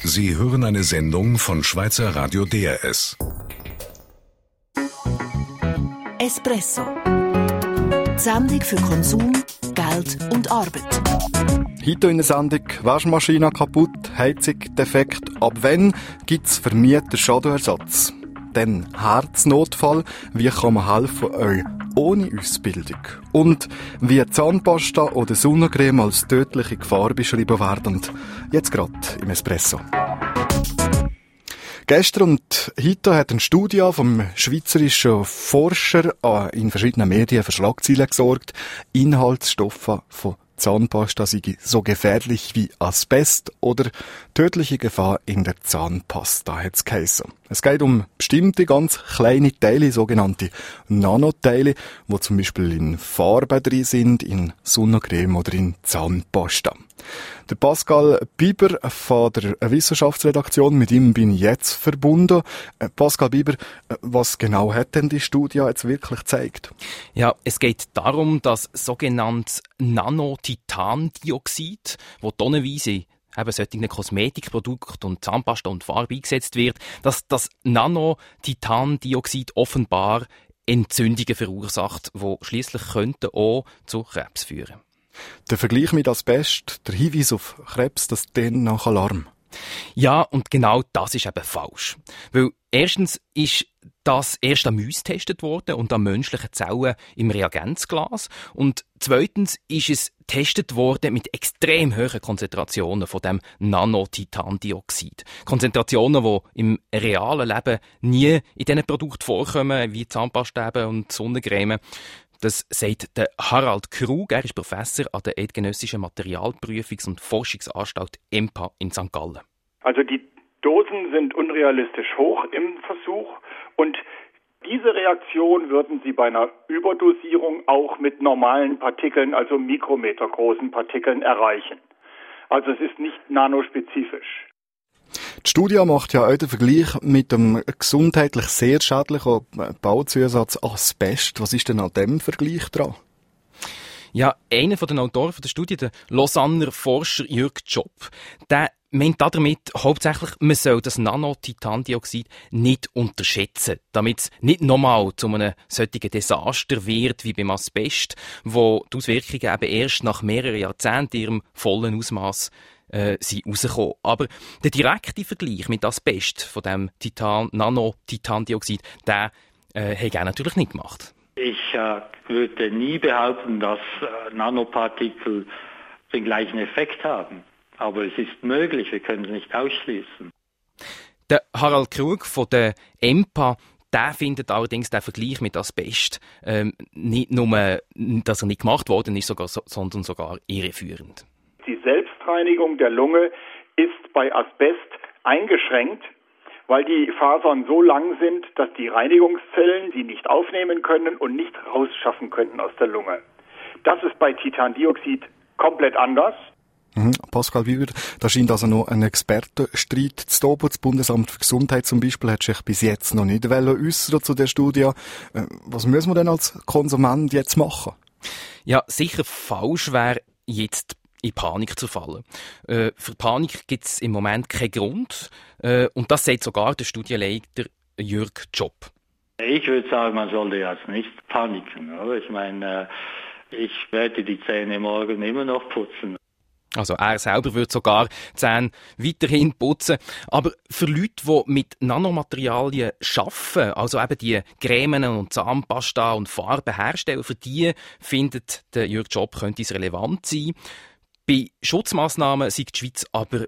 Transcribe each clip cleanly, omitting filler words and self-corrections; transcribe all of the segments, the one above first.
Sie hören eine Sendung von Schweizer Radio DRS. Espresso. Die Sendung für Konsum, Geld und Arbeit. Heute in der Sendung Waschmaschine kaputt, Heizung defekt. Ab wann gibt es für Mieter Schadenersatz? Dann Herznotfall, wie kann man helfen euch ohne Ausbildung? Und wie Zahnpasta oder Sonnencreme als tödliche Gefahr beschrieben werden. Jetzt gerade im Espresso. Gestern und heute hat eine Studie vom schweizerischen Forscher in verschiedenen Medien für Schlagzeilen gesorgt. Inhaltsstoffe von Zahnpasta seien so gefährlich wie Asbest oder tödliche Gefahr in der Zahnpasta, hat es geheissen. Es geht um bestimmte ganz kleine Teile, sogenannte Nanoteile, die zum Beispiel in Farben drin sind, in Sonnencreme oder in Zahnpasta. Der Pascal Bieber von der Wissenschaftsredaktion, mit ihm bin ich jetzt verbunden. Pascal Bieber, was genau hat denn die Studie jetzt wirklich gezeigt? Ja, es geht darum, dass sogenanntes Nanotitandioxid, wo tonnenweise eben solche Kosmetikprodukte und Zahnpasta und Farbe eingesetzt wird, dass das Nanotitandioxid offenbar Entzündungen verursacht, die schliesslich könnten auch zu Krebs führen. Der Vergleich mit Asbest, der Hinweis auf Krebs, das tönt nach Alarm. Ja, und genau das ist eben falsch. Weil erstens ist das erst an Mäusen getestet worden und an menschlichen Zellen im Reagenzglas. Und zweitens ist es getestet worden mit extrem hohen Konzentrationen von dem Nanotitandioxid. Konzentrationen, die im realen Leben nie in diesen Produkten vorkommen, wie Zahnpasta und Sonnencreme. Das sagt der Harald Krug, er ist Professor an der Eidgenössischen Materialprüfungs- und Forschungsanstalt EMPA in St. Gallen. Also die Dosen sind unrealistisch hoch im Versuch und diese Reaktion würden Sie bei einer Überdosierung auch mit normalen Partikeln, also mikrometergroßen Partikeln, erreichen. Also es ist nicht nanospezifisch. Die Studie macht ja auch den Vergleich mit dem gesundheitlich sehr schädlichen Bauzusatz Asbest. Was ist denn an dem Vergleich dran? Ja, einer von den Autoren der Studie, der Lausanner Forscher Jürg Job, der meint damit hauptsächlich, man soll das Nanotitandioxid nicht unterschätzen, damit es nicht nochmal zu einem solchen Desaster wird wie beim Asbest, wo die Auswirkungen eben erst nach mehreren Jahrzehnten in ihrem vollen Ausmaß sind rausgekommen. Aber der direkte Vergleich mit Asbest von dem Nanotitandioxid, der hat er natürlich nicht gemacht. Ich würde nie behaupten, dass Nanopartikel den gleichen Effekt haben. Aber es ist möglich, wir können es nicht ausschließen. Der Harald Krug von der EMPA, der findet allerdings den Vergleich mit Asbest nicht nur, dass er nicht gemacht worden ist, sondern sogar irreführend. Die Selbstreinigung der Lunge ist bei Asbest eingeschränkt, weil die Fasern so lang sind, dass die Reinigungszellen sie nicht aufnehmen können und nicht rausschaffen könnten aus der Lunge. Das ist bei Titandioxid komplett anders. Pascal Bieber, da scheint also noch ein Expertenstreit zu toben. Das Bundesamt für Gesundheit zum Beispiel hat sich bis jetzt noch nicht äußern zu der Studie. Was müssen wir denn als Konsument jetzt machen? Ja, sicher falsch wäre jetzt in Panik zu fallen. Für Panik gibt es im Moment keinen Grund. Und das sagt sogar der Studienleiter Jürg Job. Ich würde sagen, man sollte jetzt nicht paniken. Oder? Ich meine, ich werde die Zähne morgen immer noch putzen. Also er selber würde sogar die Zähne weiterhin putzen. Aber für Leute, die mit Nanomaterialien arbeiten, also eben die Cremen und Zahnpasta und Farben herstellen, für die findet der Jürg Job, könnte es relevant sein. Bei Schutzmaßnahmen ist die Schweiz aber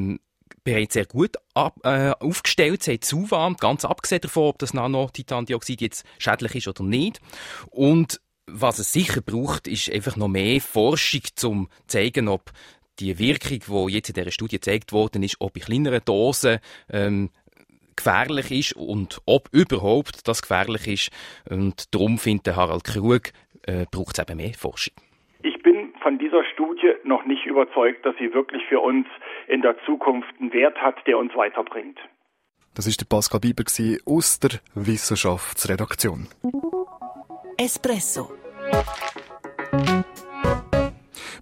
bereits sehr gut aufgestellt. Sie hat zuwarnt, ganz abgesehen davon, ob das Nanotitandioxid jetzt schädlich ist oder nicht. Und was es sicher braucht, ist einfach noch mehr Forschung, um zu zeigen, ob die Wirkung, die jetzt in dieser Studie gezeigt worden ist, ob in kleineren Dosen gefährlich ist und ob überhaupt das gefährlich ist. Und darum findet Harald Krug, braucht es eben mehr Forschung. Ich bin von dieser Studie noch nicht überzeugt, dass sie wirklich für uns in der Zukunft einen Wert hat, der uns weiterbringt. Das war der Pascal Bieber aus der Wissenschaftsredaktion. Espresso.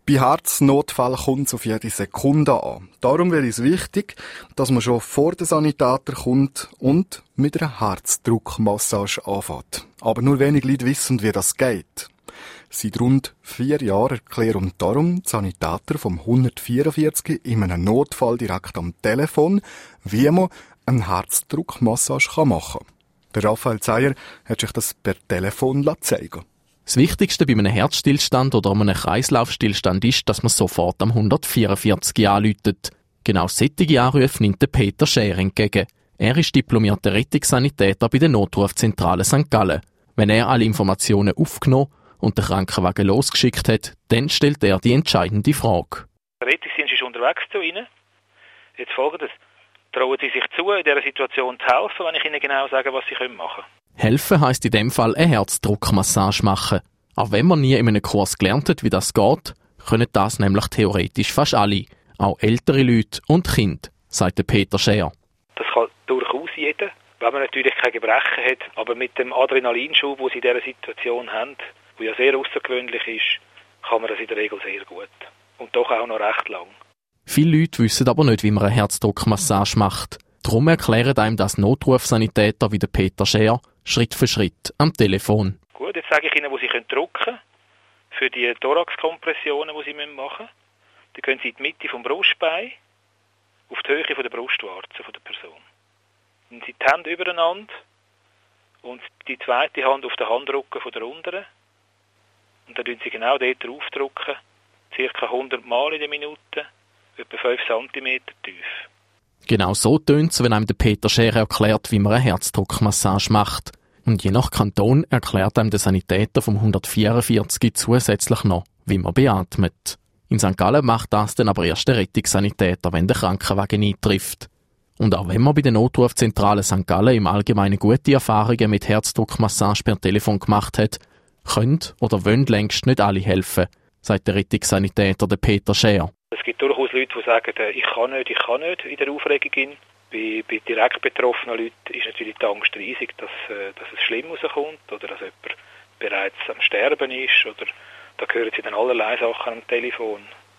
Bei Herznotfall kommt es auf jede Sekunde an. Darum wäre es wichtig, dass man schon vor den Sanitator kommt und mit einer Herzdruckmassage anfängt. Aber nur wenig Leute wissen, wie das geht. Seit rund 4 Jahren erklären darum die Sanitator vom 144 in einem Notfall direkt am Telefon, wie man eine Herzdruckmassage machen kann. Der Raphael Zeyer hat sich das per Telefon zeigen. Das Wichtigste bei einem Herzstillstand oder einem Kreislaufstillstand ist, dass man sofort am 144 anruft. Genau solche Anrufe nimmt der Peter Scher entgegen. Er ist diplomierter Rettungssanitäter bei der Notrufzentrale St. Gallen. Wenn er alle Informationen aufgenommen und den Krankenwagen losgeschickt hat, dann stellt er die entscheidende Frage. Der Rettungsdienst ist unterwegs zu Ihnen. Jetzt folgendes. Trauen Sie sich zu, in dieser Situation zu helfen, wenn ich Ihnen genau sage, was Sie machen können? Helfen heisst in dem Fall eine Herzdruckmassage machen. Auch wenn man nie in einem Kurs gelernt hat, wie das geht, können das nämlich theoretisch fast alle. Auch ältere Leute und Kinder, sagt der Peter Scher. Das kann durchaus jeder, wenn man natürlich kein Gebrechen hat. Aber mit dem Adrenalinschub, den Sie in dieser Situation haben, der ja sehr außergewöhnlich ist, kann man das in der Regel sehr gut. Und doch auch noch recht lang. Viele Leute wissen aber nicht, wie man eine Herzdruckmassage macht. Darum erklären einem das Notrufsanitäter wie der Peter Scher Schritt für Schritt am Telefon. Gut, jetzt sage ich Ihnen, wo Sie drücken können. Für die Thoraxkompressionen, die Sie machen müssen. Die können Sie in die Mitte vom Brustbein auf die Höhe von der Brustwarze von der Person. Dann Sie die Hände übereinander und die zweite Hand auf den Handrücken von der unteren. Und dann drücken Sie genau dort draufdrücken, ca. 100 Mal in der Minute, etwa 5 cm tief. Genau so tönt es, wenn einem der Peter Scher erklärt, wie man eine Herzdruckmassage macht. Und je nach Kanton erklärt einem der Sanitäter vom 144 zusätzlich noch, wie man beatmet. In St. Gallen macht das dann aber erst der Rettungssanitäter, wenn der Krankenwagen eintrifft. Und auch wenn man bei der Notrufzentrale St. Gallen im Allgemeinen gute Erfahrungen mit Herzdruckmassage per Telefon gemacht hat, können oder wollen längst nicht alle helfen, sagt der Rettungssanitäter der Peter Scher. Es gibt durchaus Leute, die sagen, ich kann nicht in der Aufregung. Bei direkt betroffenen Leuten ist natürlich die Angst riesig, dass es schlimm rauskommt oder dass jemand bereits am Sterben ist. Oder da hören sie dann allerlei Sachen am Telefon.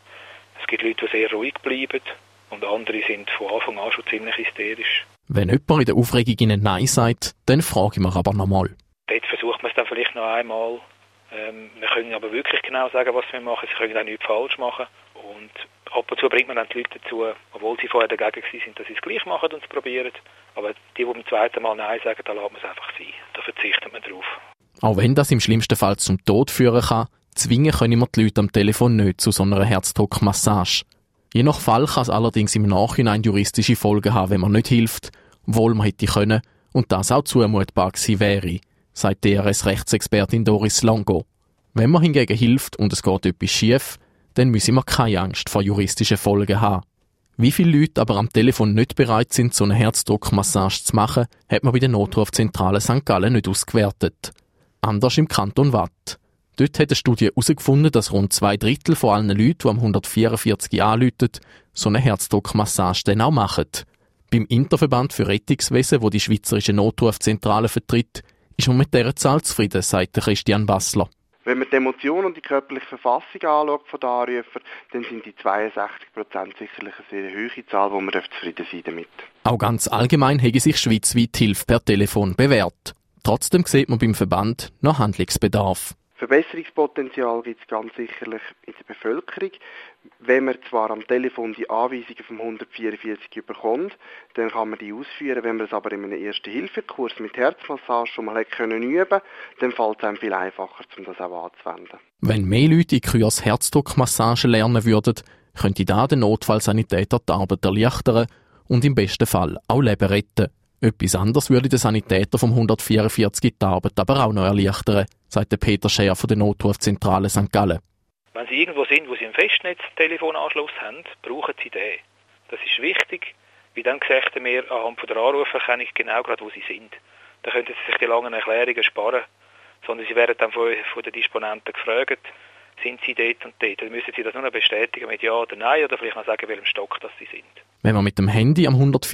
Es gibt Leute, die sehr ruhig bleiben und andere sind von Anfang an schon ziemlich hysterisch. Wenn jemand in der Aufregung Ihnen Nein sagt, dann frage ich mich aber nochmal. Dort versucht man es dann vielleicht noch einmal. Wir können aber wirklich genau sagen, was wir machen. Sie können auch nichts falsch machen. Und ab und zu bringt man dann die Leute dazu, obwohl sie vorher dagegen waren, dass sie es gleich machen und es probieren. Aber die beim zweiten Mal Nein sagen, da lässt man es einfach sein. Da verzichtet man drauf. Auch wenn das im schlimmsten Fall zum Tod führen kann, zwingen können wir die Leute am Telefon nicht zu so einer Herzdruckmassage. Je nach Fall kann es allerdings im Nachhinein juristische Folgen haben, wenn man nicht hilft, obwohl man hätte können und das auch zumutbar gewesen wäre, sagt DRS-Rechtsexpertin Doris Longo. Wenn man hingegen hilft und es geht etwas schief, dann müssen wir keine Angst vor juristischen Folgen haben. Wie viele Leute aber am Telefon nicht bereit sind, so eine Herzdruckmassage zu machen, hat man bei der Notrufzentrale St. Gallen nicht ausgewertet. Anders im Kanton Waadt. Dort hat eine Studie herausgefunden, dass rund 2/3 von allen Leuten, die am 144 anrufen, so eine Herzdruckmassage dann auch machen. Beim Interverband für Rettungswesen, wo die Schweizerische Notrufzentrale vertritt, ist man mit dieser Zahl zufrieden, sagt Christian Bassler. Wenn man die Emotionen und die körperliche Verfassung anschaut von den Anrufern, dann sind die 62% sicherlich eine sehr hohe Zahl, wo man zufrieden sein damit. Auch ganz allgemein hätte sich schweizweit Hilfe per Telefon bewährt. Trotzdem sieht man beim Verband noch Handlungsbedarf. Verbesserungspotenzial gibt es ganz sicherlich in der Bevölkerung. Wenn man zwar am Telefon die Anweisungen vom 144 bekommt, dann kann man die ausführen. Wenn man es aber in einem Erste-Hilfe-Kurs mit Herzmassage schon mal üben konnte, dann fällt es einem viel einfacher, um das auch anzuwenden. Wenn mehr Leute in Kurs Herzdruckmassage lernen würden, könnte da der Notfallsanitäter die Arbeit erleichtern und im besten Fall auch Leben retten. Etwas anderes würde der Sanitäter vom 144 die Arbeit aber auch noch erleichtern, sagt der Peter Scher von der Notrufzentrale St. Gallen. Wenn Sie irgendwo sind, wo Sie einen Festnetztelefonanschluss haben, brauchen Sie den. Das ist wichtig, weil dann sehen wir anhand der Anrufe genau gerade, wo Sie sind. Dann könnten Sie sich die langen Erklärungen sparen, sondern Sie werden dann von den Disponenten gefragt, sind Sie dort und dort. Dann müssen Sie das nur noch bestätigen mit Ja oder Nein oder vielleicht noch sagen, welchem Stock das Sie sind. Wenn man mit dem Handy am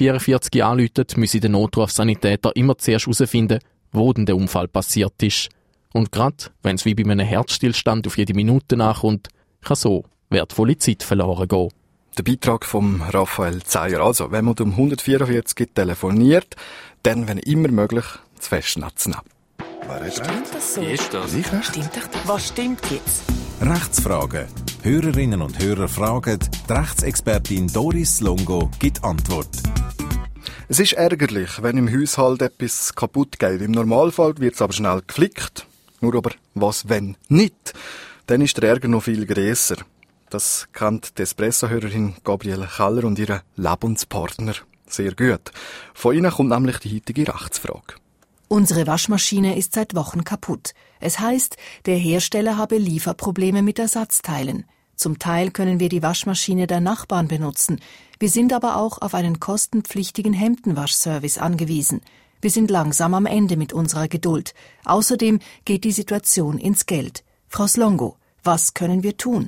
144 anruft, müsse der Notrufsanitäter immer zuerst herausfinden, wo denn der Unfall passiert ist. Und gerade wenn es wie bei einem Herzstillstand auf jede Minute nachkommt, kann so wertvolle Zeit verloren gehen. Der Beitrag von Raphael Zeyer. Also, wenn man um 144 telefoniert, dann, wenn immer möglich, das Festnetz nehmen. Stimmt das so? Wie ist das? Stimmt das? Was stimmt jetzt? Rechtsfragen. Hörerinnen und Hörer fragen, die Rechtsexpertin Doris Longo gibt Antwort. Es ist ärgerlich, wenn im Haushalt etwas kaputt geht. Im Normalfall wird es aber schnell geflickt. Nur aber was, wenn nicht? Dann ist der Ärger noch viel grösser. Das kennt die Espresso-Hörerin Gabriele Keller und ihre Lebenspartner sehr gut. Von ihnen kommt nämlich die heutige Rechtsfrage. Unsere Waschmaschine ist seit Wochen kaputt. Es heißt, der Hersteller habe Lieferprobleme mit Ersatzteilen. Zum Teil können wir die Waschmaschine der Nachbarn benutzen. Wir sind aber auch auf einen kostenpflichtigen Hemdenwaschservice angewiesen. Wir sind langsam am Ende mit unserer Geduld. Außerdem geht die Situation ins Geld. Frau Slongo, was können wir tun?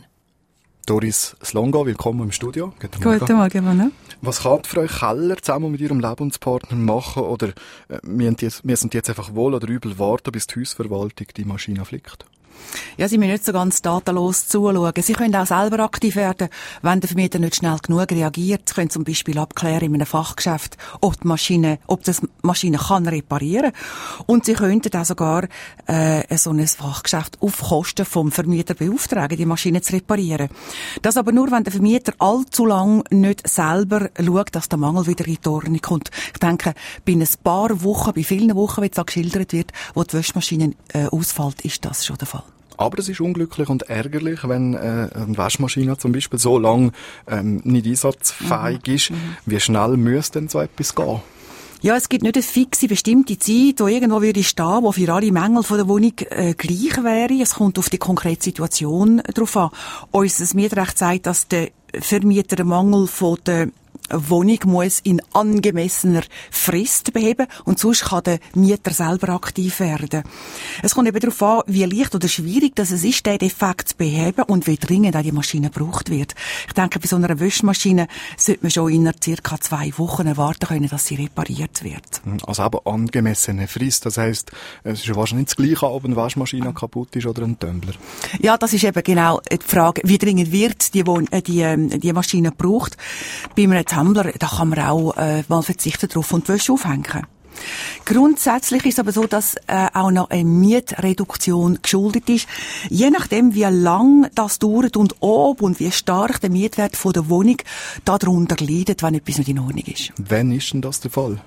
Doris Slongo, willkommen im Studio. Guten Morgen. Was kann Frau Keller zusammen mit ihrem Lebenspartner machen? Oder müssen die jetzt einfach wohl oder übel warten, bis die Hausverwaltung die Maschine flickt? Ja, sie müssen nicht so ganz datenlos zuschauen. Sie können auch selber aktiv werden, wenn der Vermieter nicht schnell genug reagiert. Sie können zum Beispiel abklären in einem Fachgeschäft, ob die Maschine kann reparieren. Und sie könnten auch sogar so ein Fachgeschäft auf Kosten vom Vermieter beauftragen, die Maschine zu reparieren. Das aber nur, wenn der Vermieter allzu lang nicht selber schaut, dass der Mangel wieder in die Ordnung kommt. Ich denke, bei ein paar Wochen, bei vielen Wochen, wie es auch geschildert wird, wo die Waschmaschine ausfällt, ist das schon der Fall. Aber es ist unglücklich und ärgerlich, wenn eine Waschmaschine zum Beispiel so lange nicht einsatzfähig ist. Wie schnell müsste denn so etwas gehen? Ja, es gibt nicht eine fixe, bestimmte Zeit, wo irgendwo würde stehen, wo für alle Mängel von der Wohnung gleich wäre. Es kommt auf die konkrete Situation drauf an. Unser Mietrecht sagt, dass der Vermieter den Mangel von der Wohnung muss in angemessener Frist beheben und sonst kann der Mieter selber aktiv werden. Es kommt eben darauf an, wie leicht oder schwierig das es ist, den Defekt zu beheben und wie dringend auch die Maschine gebraucht wird. Ich denke, bei so einer Waschmaschine sollte man schon in circa 2 Wochen erwarten können, dass sie repariert wird. Also eben angemessene Frist, das heisst, es ist wahrscheinlich nicht das Gleiche, ob eine Waschmaschine kaputt ist oder ein Tumbler. Ja, das ist eben genau die Frage, wie dringend wird die Maschine gebraucht. Bei einem Tumbler, da kann man auch mal verzichten drauf und die Wäsche aufhängen. Grundsätzlich ist es aber so, dass auch noch eine Mietreduktion geschuldet ist. Je nachdem, wie lang das dauert und ob und wie stark der Mietwert von der Wohnung darunter leidet, wenn etwas nicht in Ordnung ist. Wann ist denn das der Fall?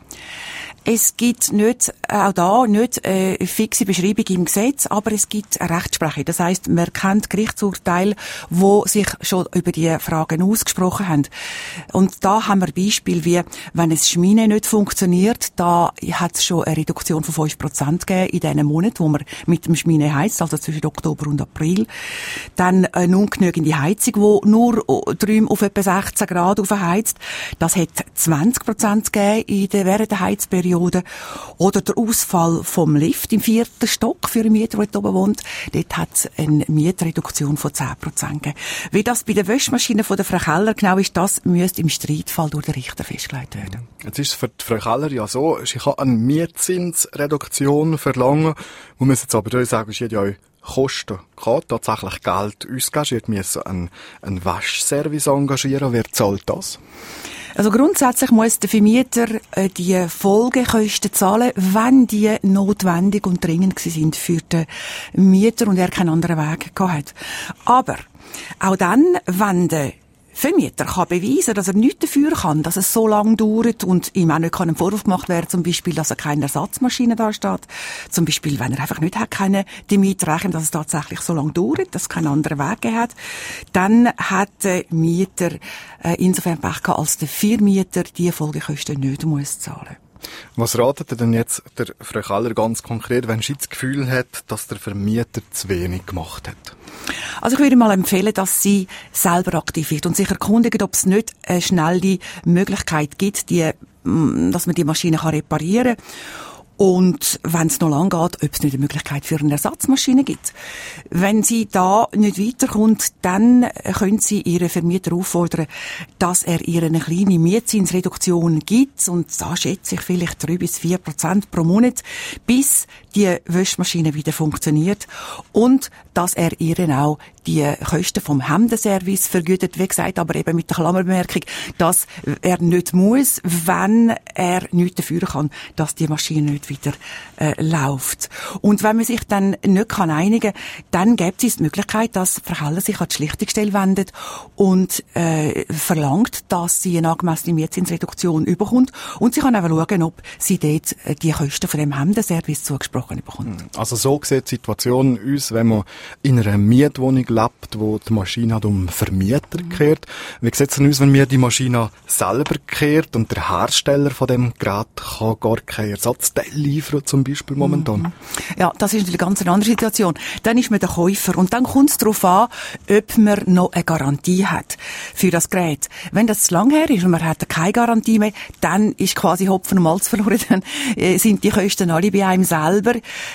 Es gibt nicht, auch da nicht eine fixe Beschreibung im Gesetz, aber es gibt eine Rechtsprechung. Das heisst, man kennt Gerichtsurteile, die sich schon über die Fragen ausgesprochen haben. Und da haben wir Beispiele wie, wenn ein Schmine nicht funktioniert, da hat es schon eine Reduktion von 5% gegeben in diesen Monaten, wo man mit dem Schmine heizt, also zwischen Oktober und April. Dann eine ungenügende Heizung, die nur auf etwa 16 Grad aufheizt. Das hat 20% gegeben während der Heizperiode. Oder der Ausfall vom Lift im 4. Stock für einen Mieter, der dort oben wohnt. Dort hat es eine Mietreduktion von 10% gegeben. Wie das bei der Waschmaschine von der Frau Keller genau ist, das müsste im Streitfall durch den Richter festgelegt werden. Jetzt ist es für die Frau Keller ja so, sie kann eine Mietzinsreduktion verlangen. Wir müssen jetzt aber sagen, sie hat ja Kosten gehabt, tatsächlich Geld ausgegeben. Sie hat müssen einen Waschservice engagieren. Wer zahlt das? Also grundsätzlich muss der Vermieter die Folgekosten zahlen, wenn die notwendig und dringend sind für den Mieter und er keinen anderen Weg gehabt hat. Aber auch dann, wenn der Vermieter kann beweisen, dass er nichts dafür kann, dass es so lange dauert und ihm auch nicht ein Vorwurf gemacht werden, zum Beispiel, dass er keine Ersatzmaschine da steht, zum Beispiel, wenn er einfach nicht hat können, die Miete rechnen, dass es tatsächlich so lange dauert, dass es keinen anderen Weg gegeben hat, dann hat der Mieter insofern Pech gehabt, als der Vermieter die Folgekosten nicht muss zahlen. Was ratet ihr denn jetzt der Frau Keller ganz konkret, wenn sie das Gefühl hat, dass der Vermieter zu wenig gemacht hat? Also ich würde mal empfehlen, dass sie selber aktiv wird und sich erkundigt, ob es nicht eine schnelle Möglichkeit gibt, dass man die Maschine reparieren kann. Und wenn es noch lang geht, ob es nicht eine Möglichkeit für eine Ersatzmaschine gibt. Wenn sie da nicht weiterkommt, dann können sie ihren Vermieter auffordern, dass er ihr eine kleine Mietzinsreduktion gibt. Und da schätze ich vielleicht 3-4% pro Monat, bis die Waschmaschine wieder funktioniert. Und dass er ihr auch die Kosten vom Hemdenservice vergütet. Wie gesagt, aber eben mit der Klammerbemerkung, dass er nicht muss, wenn er nichts dafür kann, dass die Maschine nicht wieder läuft. Und wenn man sich dann nicht kann einigen, dann gibt es die Möglichkeit, dass Frau Heller sich an die Schlichtungsstelle wendet und verlangt, dass sie eine angemessene Mietzinsreduktion überkommt. Und sie kann auch schauen, ob sie dort die Kosten von dem Hemdenservice zugesprochen bekommt. Also so sieht die Situation aus, wenn man in einer Mietwohnung lebt, wo die Maschine hat um Vermieter kehrt. Wie sieht es denn aus, wenn mir die Maschine selber kehrt und der Hersteller von dem Gerät kann gar kein Ersatzteil liefern, zum Beispiel momentan? Ja, das ist natürlich eine ganz andere Situation. Dann ist man der Käufer und dann kommt es darauf an, ob man noch eine Garantie hat für das Gerät. Wenn das zu lang her ist und man hat keine Garantie mehr, dann ist quasi Hopfen und Malz verloren, dann sind die Kosten alle bei einem selber.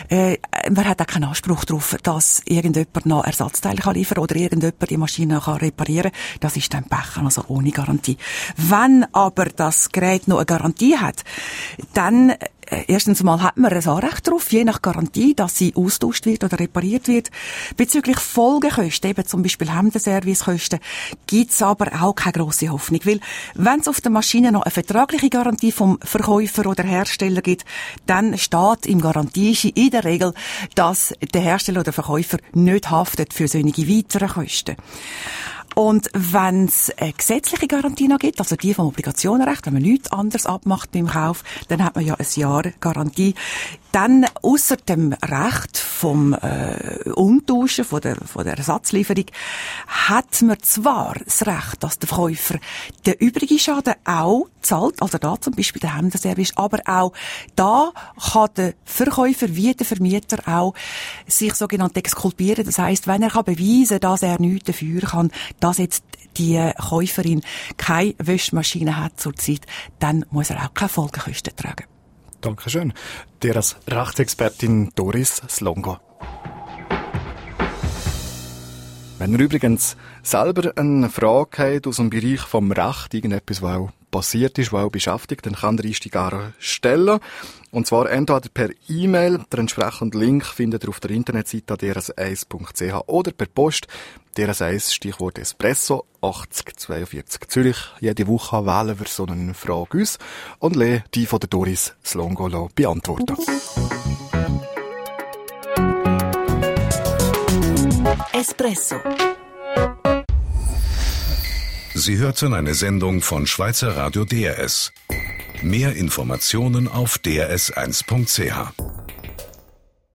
Man hat auch keinen Anspruch darauf, dass irgendjemand noch Ersatzteile kann liefern oder irgendjemand die Maschine kann reparieren. Das ist dann Pech, also ohne Garantie. Wenn aber das Gerät noch eine Garantie hat, dann erstens mal hat man ein Anrecht darauf, je nach Garantie, dass sie austauscht wird oder repariert wird. Bezüglich Folgekosten, eben zum Beispiel Hemdenservicekosten, gibt's aber auch keine grosse Hoffnung. Weil, wenn es auf der Maschine noch eine vertragliche Garantie vom Verkäufer oder Hersteller gibt, dann steht im Garantieschein in der Regel, dass der Hersteller oder Verkäufer nicht haftet für solche weiteren Kosten. Und wenn es eine gesetzliche Garantie noch gibt, also die vom Obligationenrecht, wenn man nichts anderes abmacht beim Kauf, dann hat man ja ein Jahr Garantie. Dann, ausser dem Recht vom Umtauschen, von der Ersatzlieferung, hat man zwar das Recht, dass der Verkäufer den übrigen Schaden auch zahlt, also da zum Beispiel der Hemdenservice, aber auch da kann der Verkäufer wie der Vermieter auch sich sogenannt exkulpieren. Das heisst, wenn er kann beweisen, dass er nichts dafür kann, dass jetzt die Käuferin keine Wäschmaschine hat zurzeit, dann muss er auch keine Folgekosten tragen. Dankeschön. Dir als Rechtsexpertin Doris Slongo. Wenn ihr übrigens selber eine Frage habt aus dem Bereich vom Recht, irgendetwas, was auch passiert ist, was auch beschäftigt, dann könnt ihr die gerne stellen. Und zwar entweder per E-Mail, den entsprechenden Link findet ihr auf der Internetseite drs1.ch oder per Post, DRS1, Stichwort Espresso, 8042 Zürich. Jede Woche wählen wir so eine Frage aus und lassen die von der Doris Slongo beantworten. Espresso. Sie hörten eine Sendung von Schweizer Radio DRS. Mehr Informationen auf drs1.ch.